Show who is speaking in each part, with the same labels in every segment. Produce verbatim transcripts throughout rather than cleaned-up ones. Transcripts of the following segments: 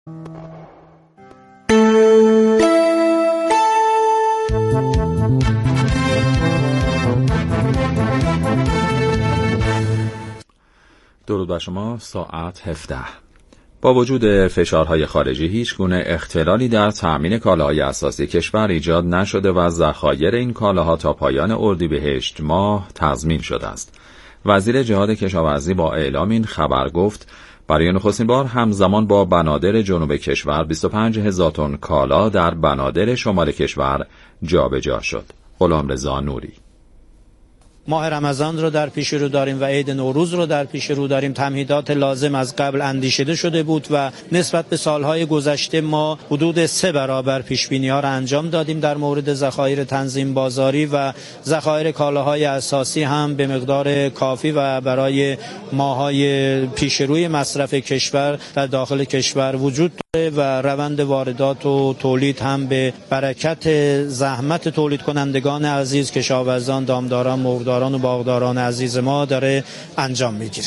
Speaker 1: درود بر شما. ساعت هفده. با وجود فشارهای خارجی هیچ گونه اختلالی در تأمین کالاهای اساسی کشور ایجاد نشده و ذخایر این کالاها تا پایان اردیبهشت ماه تضمین شده است. وزیر جهاد کشاورزی با اعلام این خبر گفت برای نخستین بار همزمان با بنادر جنوب کشور بیست و پنج هزار تن کالا در بنادر شمال کشور جابجا شد. غلامرضا نوری:
Speaker 2: ماه رمضان رو در پیش رو داریم و عید نوروز رو در پیش رو داریم. تمهیدات لازم از قبل اندیشیده شده بود و نسبت به سالهای گذشته ما حدود سه برابر پیشبینی‌ها را انجام دادیم در مورد ذخایر تنظیم بازاری و ذخایر کالاهای اساسی هم به مقدار کافی و برای ماه‌های پیش روی مصرف کشور در داخل کشور وجود داره و روند واردات و تولید هم به برکت زحمت تولید کنندگان عزیز، کشاورزان، دامداران، مرغداران و باغداران عزیز ما داره انجام میگیره.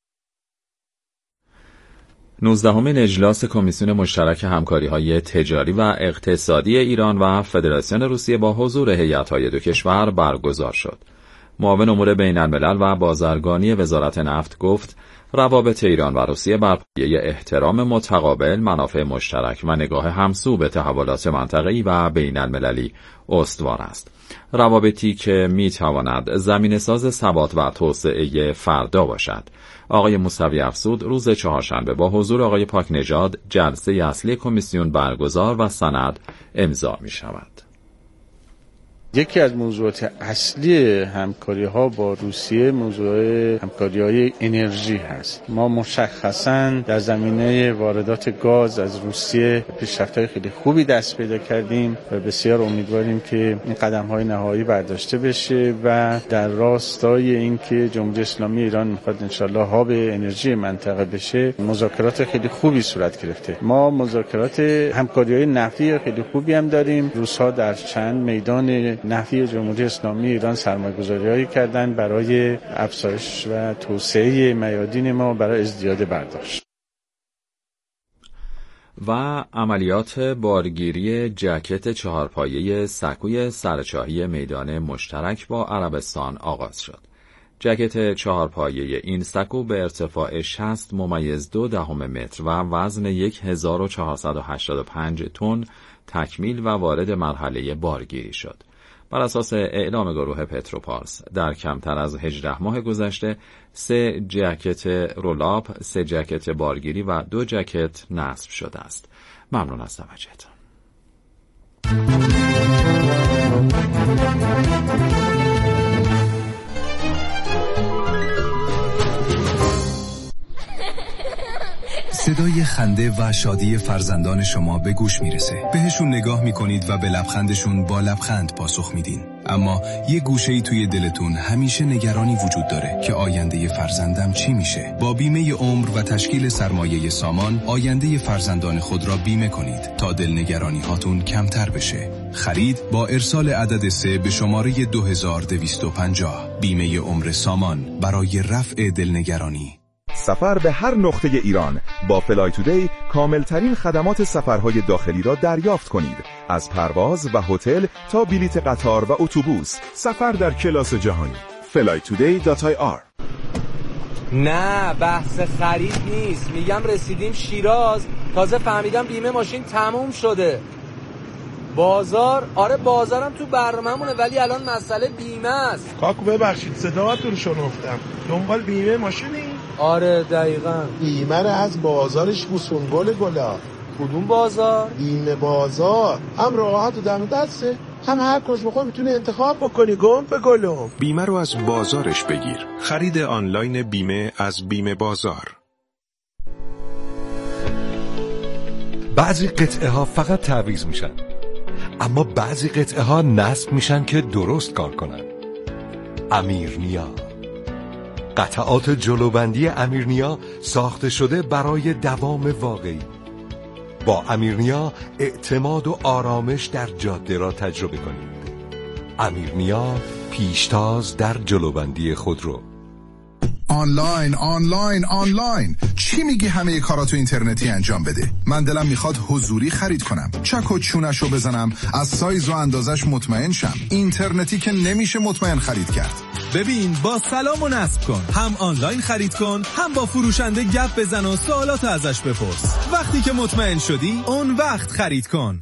Speaker 1: نوزدهمین اجلاس کمیسیون مشترک همکاری‌های تجاری و اقتصادی ایران و فدراسیون روسیه با حضور هیئت‌های دو کشور برگزار شد. معاون امور بین‌الملل و بازرگانی وزارت نفت گفت روابط ایران و روسیه بر پایه احترام متقابل، منافع مشترک و نگاه همسو به تحولات منطقه‌ای و بین‌المللی استوار است. روابطی که می‌تواند زمینه‌ساز ثبات و توسعه فردا باشد. آقای موسوی افزود روز چهارشنبه با حضور آقای پاکنژاد جلسه اصلی کمیسیون برگزار و سند امضا می‌شود.
Speaker 3: یکی از موضوعات اصلی همکاری‌ها با روسیه موضوع همکاری‌های انرژی هست. ما مشخصاً در زمینه واردات گاز از روسیه پیشرفت‌های خیلی خوبی دست پیدا کردیم و بسیار امیدواریم که این قدم‌های نهایی برداشته بشه و در راستای اینکه جمهوری اسلامی ایران می‌خواد انشالله هاب انرژی منطقه بشه، مذاکرات خیلی خوبی صورت گرفته. ما مذاکرات همکاری‌های نفتی خیلی خوبی هم داریم. روس‌ها در چند میدان نفتی جمهوری اسلامی ایران سرمایه‌گذاری‌هایی کردن برای افزایش و توسعه میادین ما برای ازدیاد برداشت.
Speaker 1: و عملیات بارگیری جکت چهارپایه سکوی سرچاهی میدان مشترک با عربستان آغاز شد. جکت چهارپایه این سکو به ارتفاع شصت ممیز دو دهم متر و وزن هزار و چهارصد و هشتاد و پنج تن تکمیل و وارد مرحله بارگیری شد. بر اساس اعلام گروه پتروپارس در کمتر از هجده ماه گذشته سه جکت رولاب، سه جکت بارگیری و دو جکت نصب شده است. ممنون از توجهتان.
Speaker 4: صدای خنده و شادی فرزندان شما به گوش میرسه. بهشون نگاه میکنید و به لبخندشون با لبخند پاسخ میدین. اما یه گوشه‌ای توی دلتون همیشه نگرانی وجود داره که آینده فرزندم چی میشه. با بیمه عمر و تشکیل سرمایه سامان آینده فرزندان خود را بیمه کنید تا دلنگرانی هاتون کمتر بشه. خرید با ارسال عدد سه به شماره دو هزار و دویست و پنجاه. بیمه عمر سامان برای رفع دلنگرانی.
Speaker 5: سفر به هر نقطه ایران با فلای تودی کاملترین خدمات سفرهای داخلی را دریافت کنید. از پرواز و هتل تا بلیت قطار و اتوبوس، سفر در کلاس جهانی. فلای تودی دات آی آر.
Speaker 6: نه بحث خرید نیست، میگم رسیدیم شیراز، تازه فهمیدم بیمه ماشین تموم شده. بازار، آره بازارم تو برنامه‌مونه ولی الان مسئله بیمه است.
Speaker 7: کاکو ببخشید صداتون رو شنفتم. دنبال بیمه ماشینی؟
Speaker 6: آره دقیقاً.
Speaker 7: بیمه رو از بازارش بوسون گل گلا.
Speaker 6: کدوم بازار؟
Speaker 7: بیمه بازار. هم راحت و دم دسته، هم هر کس بخوای میتونه انتخاب بکنی. گم به گلم.
Speaker 8: بیمه رو از بازارش بگیر. خرید آنلاین بیمه از بیمه بازار.
Speaker 9: بعضی قطعه ها فقط تعویض میشن، اما بعضی قطعه ها نصب میشن که درست کار کنن. امیرنیا، قطعات جلوبندی امیرنیا ساخته شده برای دوام واقعی. با امیرنیا اعتماد و آرامش در جاده را تجربه کنید. امیرنیا، پیشتاز در جلوبندی خودرو.
Speaker 10: آنلاین آنلاین آنلاین چی میگی همه کاراتو اینترنتی انجام بده؟ من دلم میخواد حضوری خرید کنم، چک و چونشو بزنم، از سایز و اندازش مطمئن شم. اینترنتی که نمیشه مطمئن خرید کرد.
Speaker 11: ببین با سلام و نصب کن، هم آنلاین خرید کن، هم با فروشنده گپ بزن و سوالات ازش بپرس. وقتی که مطمئن شدی اون وقت خرید کن.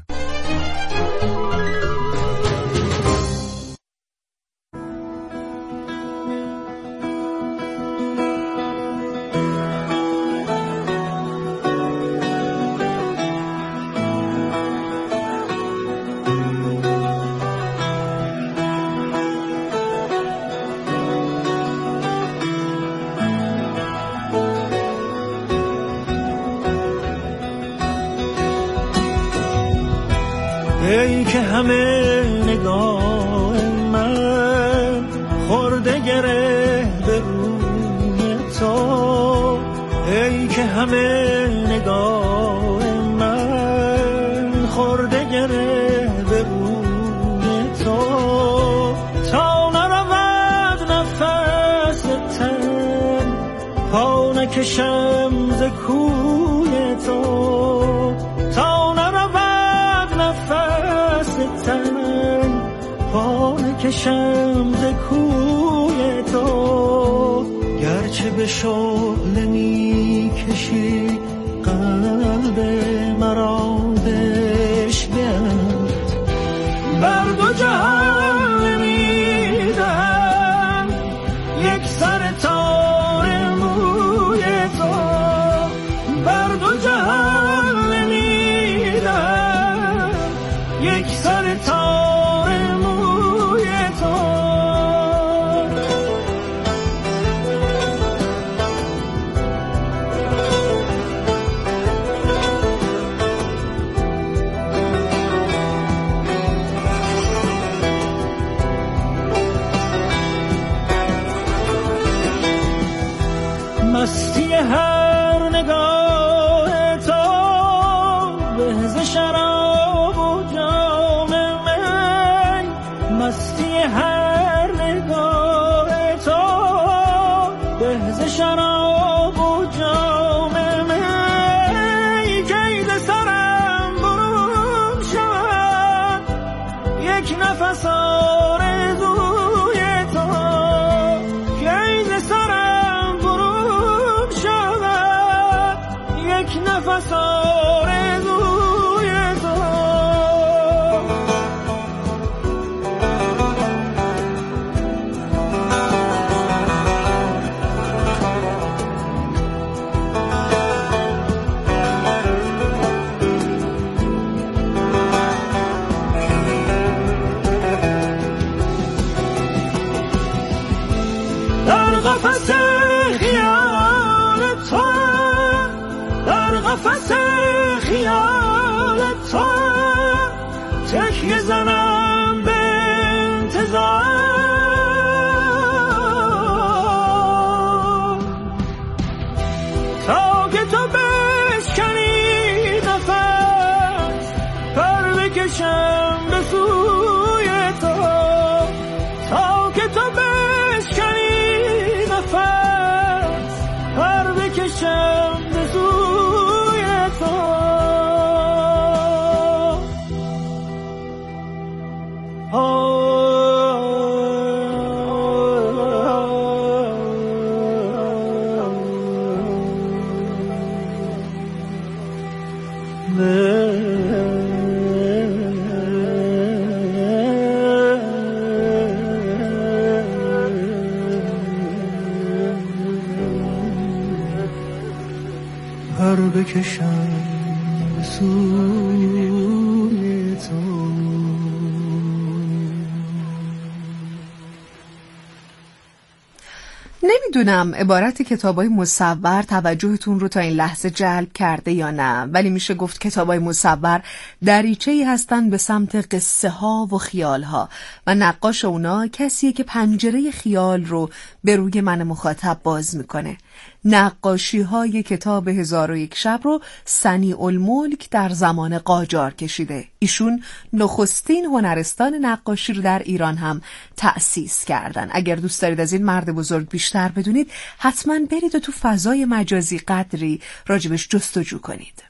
Speaker 12: ای که همه نگاه من خورده گره به روی تو، ای که همه نگاه من خورده گره به روی تو، تا نرود نفس تن پا نکشم ز کوی تو، تا نرود نفس تن پا نکشم ز کوی تو، گرچه به شعله می کشی قلب مرا بشکن، بر دو جهان میدم یک سر تار موی تو، بر دو جهان میدم یک سر تار موی تو. مستی هر نگاه تو بهز شراب و جام من، مستی هر نگاه تو بهز شراب و جام من، که ز سرم برون شود یک نفس آرزوی تو، که ز سرم برون شود یک نفس آرزوی تو. در قفس خیال تو، در قفس خیال تو تکیه زنم به انتظار، تا که تو بشکنی نفس پر بکشم به سوی تو، تا که تو بشکنی نفس پر بکشم به سوی تو. پر بکشم به سوی تو.
Speaker 13: نمیدونم عبارت کتابای مصور توجهتون رو تا این لحظه جلب کرده یا نه، ولی میشه گفت کتابای مصور دریچه‌ای هستن به سمت قصه ها و خیال ها و نقاش اونا کسیه که پنجره خیال رو به روی من مخاطب باز میکنه. نقاشی های کتاب هزار و یک شب رو صنیع الملک در زمان قاجار کشیده. ایشون نخستین هنرستان نقاشی رو در ایران هم تأسیس کردن. اگر دوست دارید از این مرد بزرگ بیشتر بدونید، حتما برید و تو فضای مجازی قدری راجبش جستجو کنید.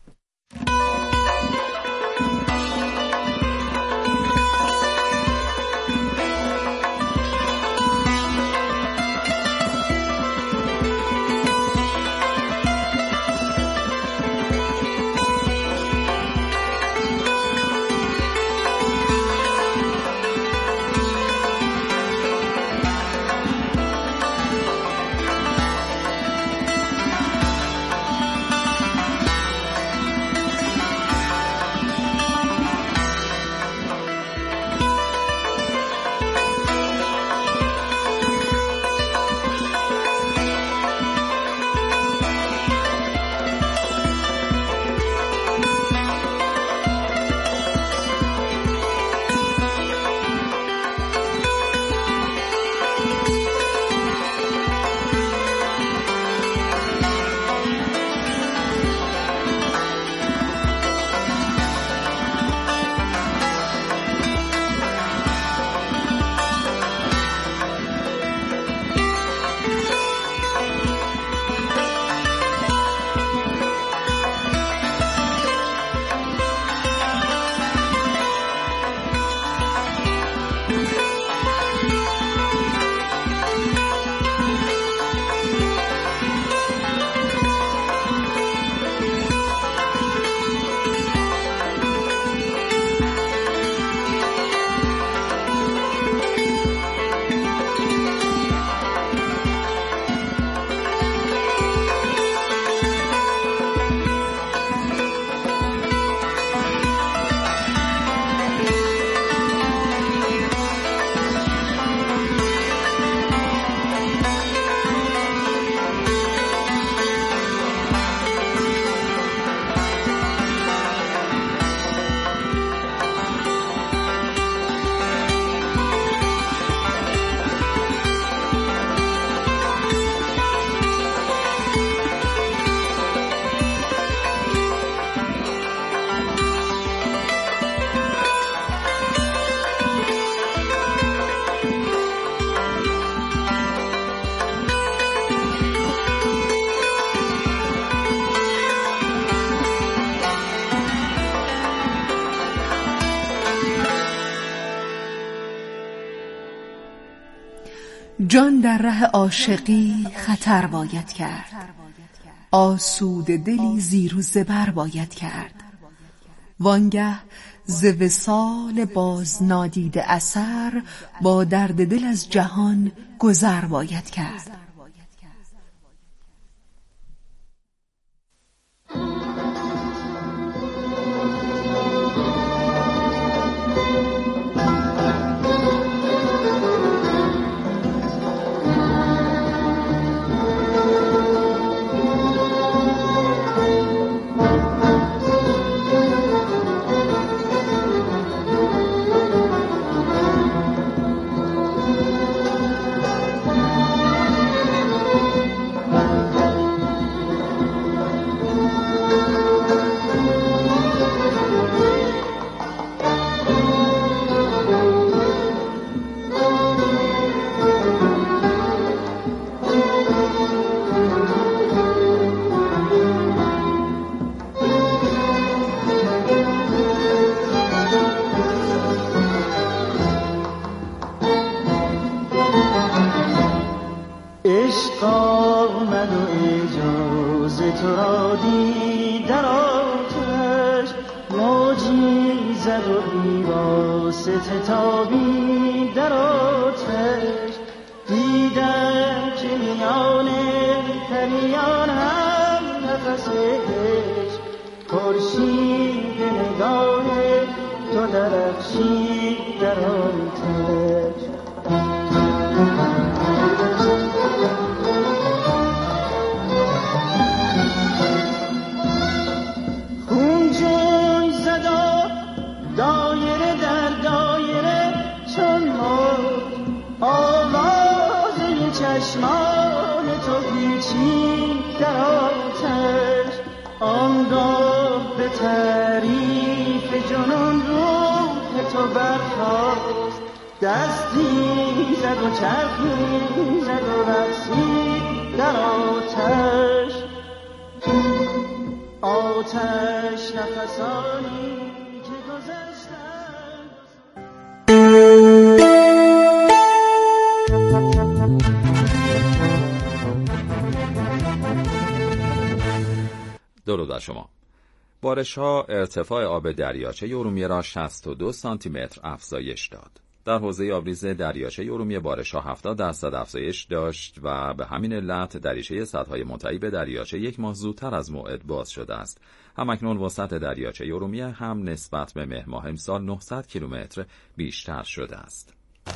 Speaker 13: جان در ره عاشقی خطر باید کرد، آسوده دلی زیر و زبر باید کرد. وانگه ز وصال باز نادیده اثر، با درد دل از جهان گذر باید کرد.
Speaker 12: عشق آمد و اجازه تو را دید در آتش، موجی زد و ایواسته تابید در آتش. دیدم که میان پریان هم نفس عشق، خورشید نگاه تو درخشید در آتش. خون جوی زد دایره در دایره چون موج، آواز چشمان تو پیچید در آتش آنگاه به تعریف جنون روح تو برخاست دستی زد و چرخی زد و رقصید در آتش آتش نفسانی که گذشتن.
Speaker 1: درود بر شما. بارش‌ها ارتفاع آب دریاچه ارومیه را شصت و دو سانتی متر افزایش داد. در حوزه آبریز دریاچه ارومیه بارش‌ها هفتاد درصد افزایش داشت و به همین علت دریچه سدهای منتهی به دریاچه یک ماه زودتر از موعد باز شده است. همکنون وسعت دریاچه ارومیه هم نسبت به مهر ماه امسال نهصد کیلومتر بیشتر شده است.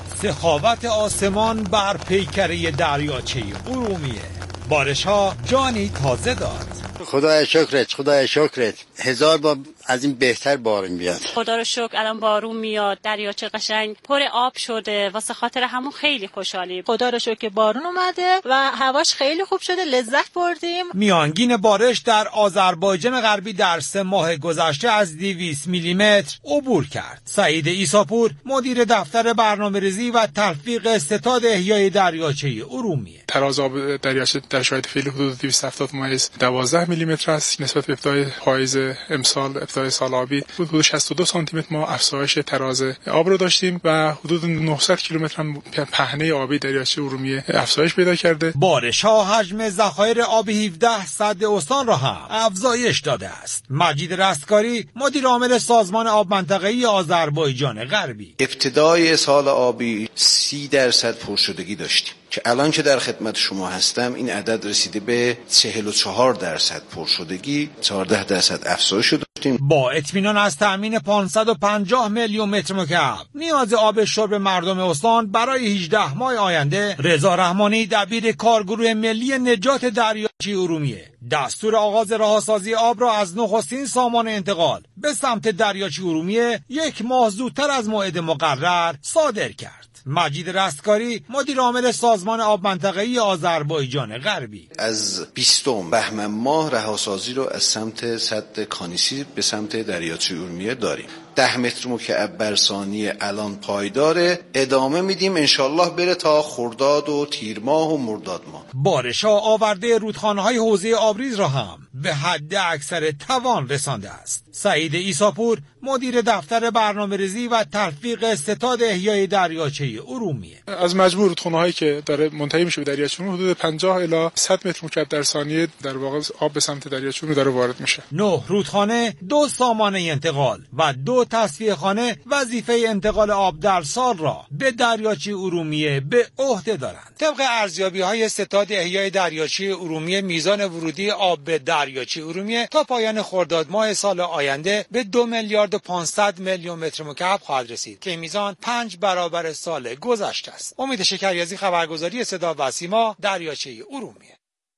Speaker 14: سخاوت آسمان بر پیکره دریاچه ارومیه، بارش‌ها جانی تازه داد.
Speaker 15: خدای شکرت، خدای شکرت، هزار بار از این بهتر بارون بیاد.
Speaker 16: خدا رو شکر الان بارون میاد، دریاچه قشنگ پر آب شده، واسه خاطر همون خیلی خوشحالیم.
Speaker 17: خدا رو شکر که بارون اومده و هواش خیلی خوب شده، لذت بردیم.
Speaker 14: میانگین بارش در آذربایجان غربی در سه ماه گذشته از دویست میلیمتر عبور کرد. سعید عیساپور مدیر دفتر برنامه‌ریزی و تلفیق ستاد احیای دریاچه ارومیه.
Speaker 18: تراز آب دریاچه در شرایط فعلی حدود دویست و هفتاد ممیز دوازده میلیمتر است. نسبت به ابتدای پاییز امسال، ابتدای سال آبی، حدود شصت و دو سانتی متر ما افزایش تراز آب رو داشتیم و حدود نهصد کیلومتر هم پهنه آبی دریاچه ارومیه افزایش پیدا کرده.
Speaker 14: بارش‌ها حجم ذخایر آب هفده سد استان را هم افزایش داده است. مجید رستگاری مدیر عامل سازمان آب منطقه‌ای آذربایجان غربی:
Speaker 19: ابتدای سال آبی سی درصد پرشدگی داشتیم که الان که در خدمت شما هستم این عدد رسیده به چهل و چهار درصد پرشدگی، چهارده درصد افزایش داشتیم.
Speaker 14: با اطمینان از تأمین پانصد و پنجاه میلیون متر مکعب نیاز آب شرب مردم استان برای هجده ماه آینده، رضا رحمانی دبیر کارگروه ملی نجات دریاچه ارومیه دستور آغاز رهاسازی آب را از نخستین سامان انتقال به سمت دریاچه ارومیه یک ماه زودتر از موعد مقرر صادر کرد. مجید رستگاری مدیر عامل سازمان آب منطقه‌ای آذربایجان غربی:
Speaker 19: از بیستم بهمن ماه رهاسازی رو از سمت سد کانیسی به سمت دریاچه ارومیه داریم. ده متر مکعب بر ثانیه الان پایداره، ادامه میدیم انشالله بره تا خرداد و تیر ماه و مرداد ماه.
Speaker 14: بارش‌ها آورده رودخانه‌های حوزه آبریز را هم به حد اکثر توان رسانده است. سعید عیساپور مدیر دفتر برنامه‌ریزی و تلفیق ستاد احیای دریاچه ارومیه:
Speaker 18: از مجموع رودخانه‌هایی که داره منتهی میشه به دریاچه ارومیه حدود پنجاه الی صد متر مکعب در ثانیه در واقع آب به سمت دریاچه ارومیه داره وارد میشه.
Speaker 14: نه رودخانه، دو سامانه انتقال و دو تصفیه خانه وظیفه انتقال آب در سال را به دریاچه ارومیه به عهده دارند. طبق ارزیابی‌های ستاد احیای دریاچه ارومیه میزان ورودی آب به دریاچه ارومیه تا پایان خرداد ماه سال آینده به دو میلیارد و پانصد میلیون متر مکعب خواهد رسید که میزان پنج برابر سال گذشته است. امید شکریازی، خبرگزاری صدا و سیما، دریاچه ارومیه.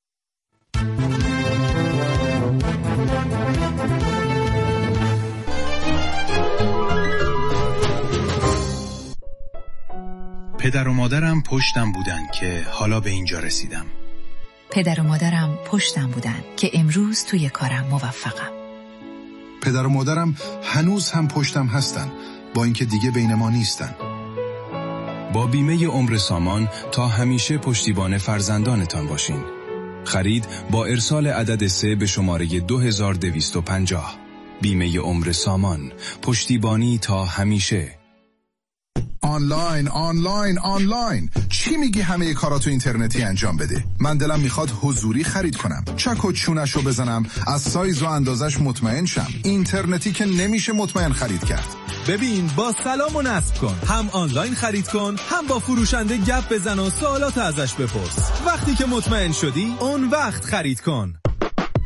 Speaker 20: پدر و مادرم پشتم بودن که حالا به اینجا رسیدم.
Speaker 21: پدر و مادرم پشتم بودن که امروز توی کارم موفقم.
Speaker 10: پدر و مادرم هنوز هم پشتم هستن، با اینکه دیگه بین ما نیستن.
Speaker 4: با بیمه عمر سامان تا همیشه پشتیبان فرزندانتان باشین. خرید با ارسال عدد سه به شماره دو هزار و دویست و پنجاه. بیمه عمر سامان، پشتیبانی تا همیشه.
Speaker 10: آنلاین آنلاین آنلاین چی میگی همه کاراتو اینترنتی انجام بده؟ من دلم میخواد حضوری خرید کنم، چک و چونشو بزنم، از سایز و اندازش مطمئن شم. اینترنتی که نمیشه مطمئن خرید کرد.
Speaker 11: ببین با سلام و نصب کن، هم آنلاین خرید کن، هم با فروشنده گپ بزن و سوالات ازش بپرس. وقتی که مطمئن شدی اون وقت خرید کن.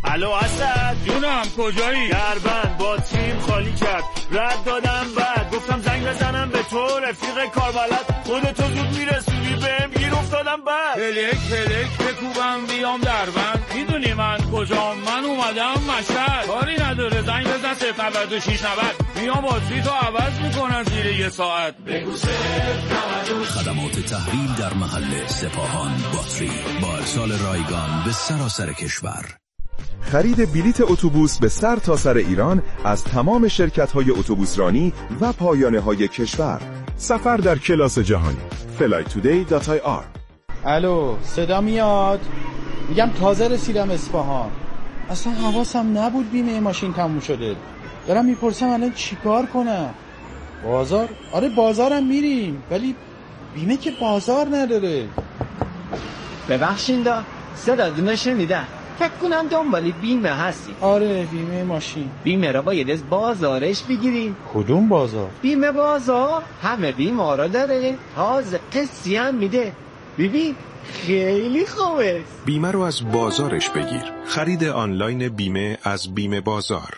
Speaker 2: الو اسد جونم کجایی؟ دربند با تیم خالی کرد رد دادم بعد گفتم زنگ بزنم به تو رفیق کاربلد خودتو زود میرسونی بهم گیر افتادم بعد هلک هلک بکوبم بیام دربند میدونی من کجام؟ من اومدم مشهد کاری نداره زنگ بزن صفر نود و شش نود میام باتری تو عوض میکنم زیر یه ساعت بگو
Speaker 22: خدمات تحویل در محل سپاهان باتری با ارسال رایگان به سراسر کشور.
Speaker 5: خرید بلیت اتوبوس به سر تا سر ایران از تمام شرکت‌های اتوبوسرانی و پایانه‌های کشور. سفر در کلاس جهانی. فلای تودی دات آی آر.
Speaker 23: الو صدا میاد؟ میگم تازه رسیدم اصفهان. اصلا حواسم نبود بیمه ماشین تموم شده. دارم میپرسم الان چیکار کنم؟ بازار؟ آره بازارم میریم ولی بیمه که بازار نداره.
Speaker 24: ببخشید صداتون شنیدم. فکر کنم دنبالی بیمه هستی.
Speaker 23: آره بیمه ماشین.
Speaker 24: بیمه را باید از بازارش بگیریم.
Speaker 23: کدوم بازار؟
Speaker 24: بیمه بازار همه بیمه را داره، تازه قسطی هم میده. ببین خیلی خوبه.
Speaker 8: بیمه رو از بازارش بگیر. خرید آنلاین بیمه از بیمه بازار.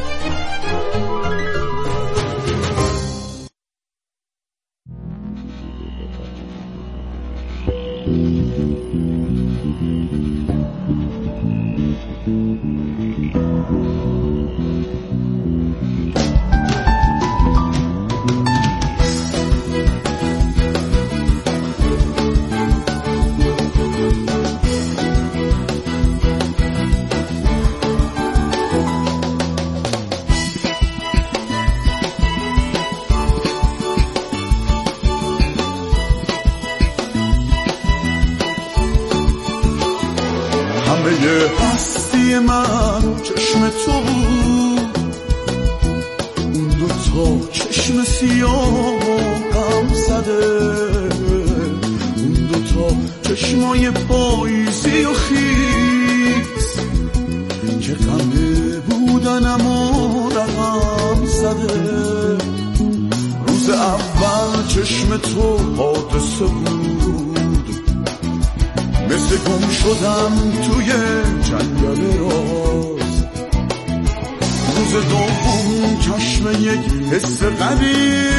Speaker 25: هستی من چشم تو بود، اون دوتا چشم سیاه غم زده، اون دوتا چشمای پاییزی و خیز که غمه بودن اما رقم زده. روز اول چشم تو حادثه بود، مثل گم شدم توی جنگل راز. روز دوم چشم یک حس غریب،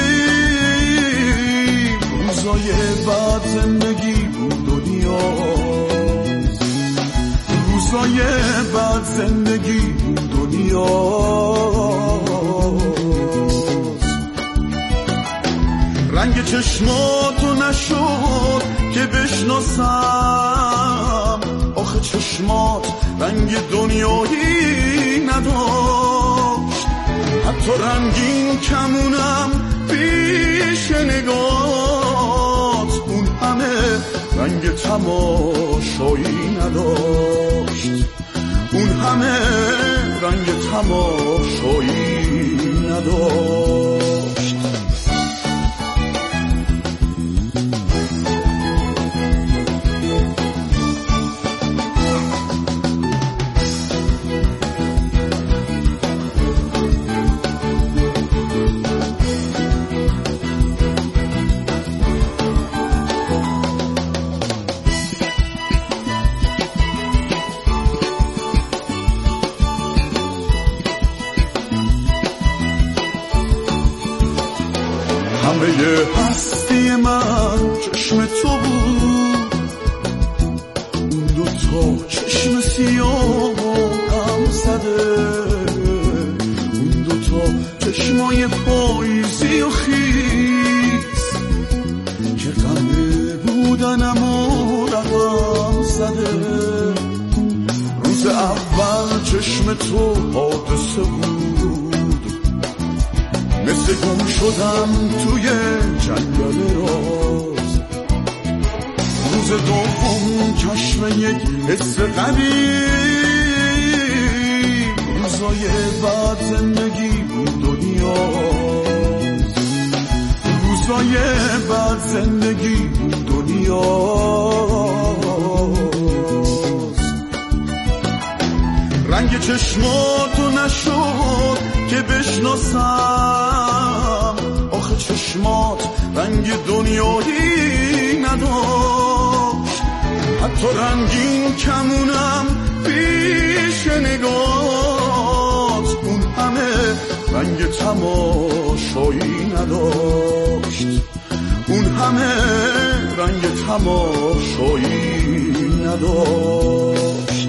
Speaker 25: روزای بعد زندگی بود دنیاست، روزای بعد زندگی بود دنیاست. رنگ چشماتو نشد که بشناسم، آخه چشمات رنگ دنیایی نداشت، حتی رنگین کمونم پیش نگات، اون همه رنگ تماشایی نداشت، اون همه رنگ تماشایی نداشت. همه هستی من چشم تو بود، اون دوتا چشم سیاه غم زده، اون دوتا چشمای پاییزی و خیز که غمه بودن اما رقم زده. روز اول چشم تو حادثه بود، مثل گم شدم توی جنگل راز. روز دوم چشم یک حس غریب، روزای بعد زندگی بود دنیاست، روزای بعد زندگی بود دنیاست. رنگ چشماتو نشد که بشناسم، آخه چشمات رنگ دنیایی نداشت، حتی رنگین کمونم پیش نگات، اون همه رنگ تماشایی نداشت، اون همه رنگ تماشایی نداشت.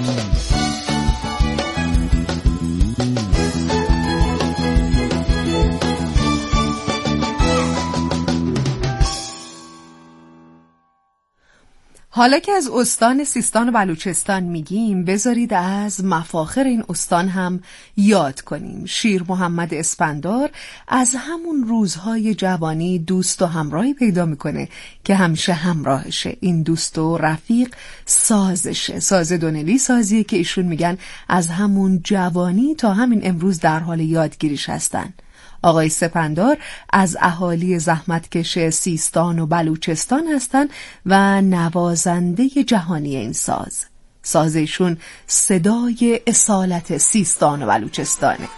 Speaker 3: حالا که از استان سیستان و بلوچستان میگیم، بذارید از مفاخر این استان هم یاد کنیم. شیر محمد اسفندار از همون روزهای جوانی دوست و همراهی پیدا میکنه که همیشه همراهشه. این دوست و رفیق سازشه، ساز دونلی سازیه که ایشون میگن از همون جوانی تا همین امروز در حال یادگیریش هستن. آقای سپندار از اهالی زحمتکش سیستان و بلوچستان هستند و نوازنده جهانی این ساز. سازشون صدای اصالت سیستان و بلوچستانه.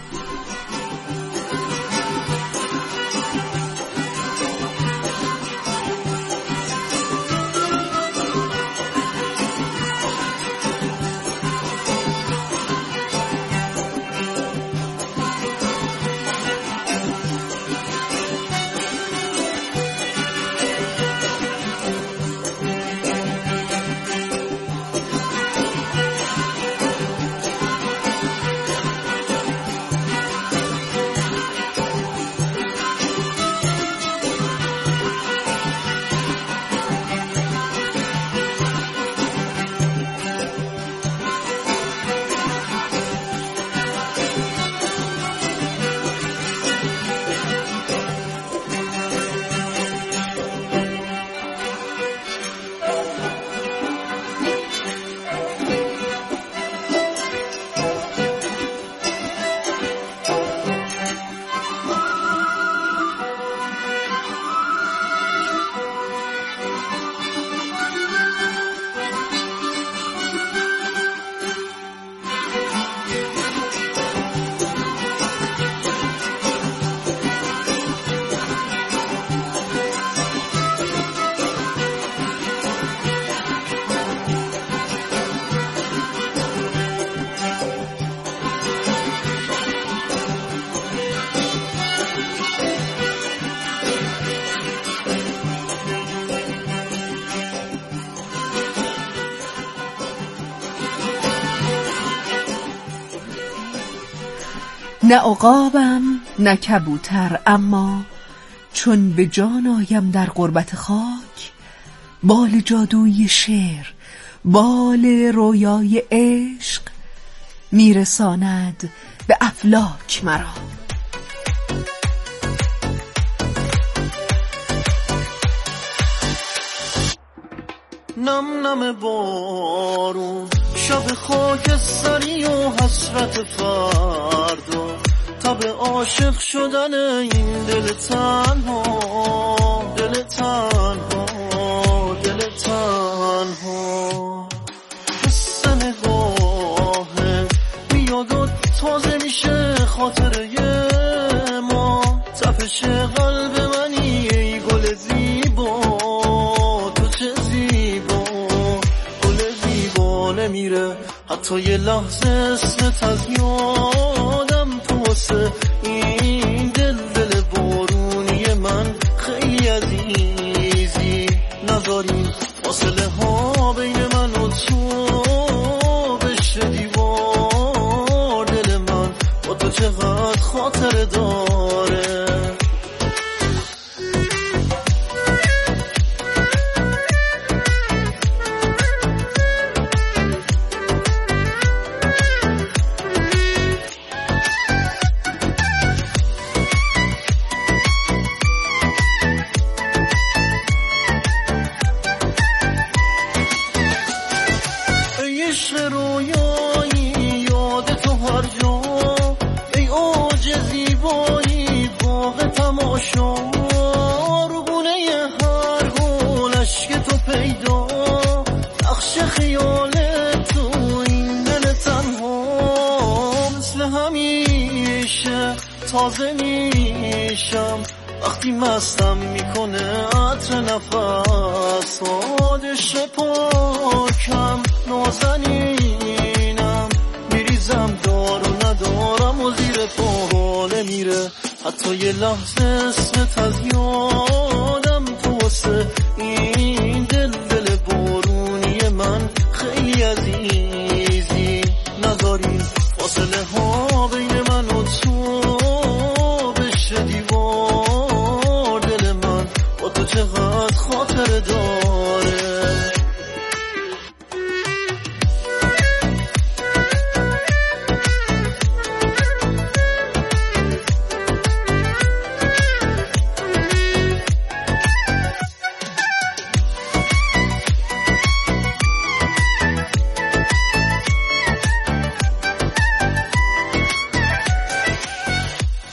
Speaker 3: نه عقابم نه کبوتر، اما چون به جان آیم در غربت خاک، بال جادوی شعر، بال رویای عشق میرساند به افلاک مرا.
Speaker 25: نم نم بارون، شب خاکستری و حسرت فردا، تب عاشق شدن این دل تنها، دل تنها، دل تنها. حس نگاهه میاد و تازه میشه خاطره ما، تپش قلب منی ای گل زیبا، تو چه زیبا، گل زیبا نمیره حتی یه لحظه اسمت از یادم، تو واسه این دل دل بارونی من خیلی عزیزی، نذاری فاصله ها بین من و تو بشه دیوار، دل من با تو چقدر خاطره داره. تازه میشم وقتی مستم میکنه عطر نفس آدش پاکم نازنینم میریزم دارو ندارم و زیر پاله میره حتی یه لحظه اسمت از یادم تو واسه این دل دل بارونی من خیلی عزیزی نداری فاصله ها بین من و تو بشه دیوار دل من با تو چقدر